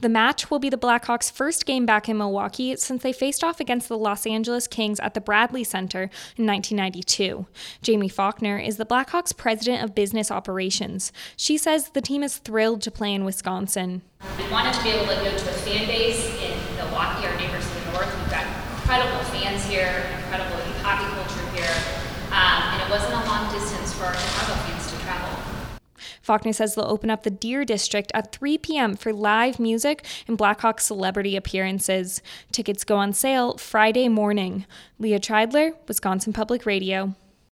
The match will be the Blackhawks' first game back in Milwaukee since they faced off against the Los Angeles Kings at the Bradley Center in 1992. Jamie Faulkner is the Blackhawks' president of business operations. She says the team is thrilled to play in Wisconsin. We wanted to be able to go to a fan base in Milwaukee, our neighbors to the north. We've got incredible fans here, incredible hockey culture here, and it wasn't a long distance for our Chicago fans to travel. Faulkner says they'll open up the Deer District at 3 p.m. for live music and Blackhawks celebrity appearances. Tickets go on sale Friday morning. Leah Treidler, Wisconsin Public Radio.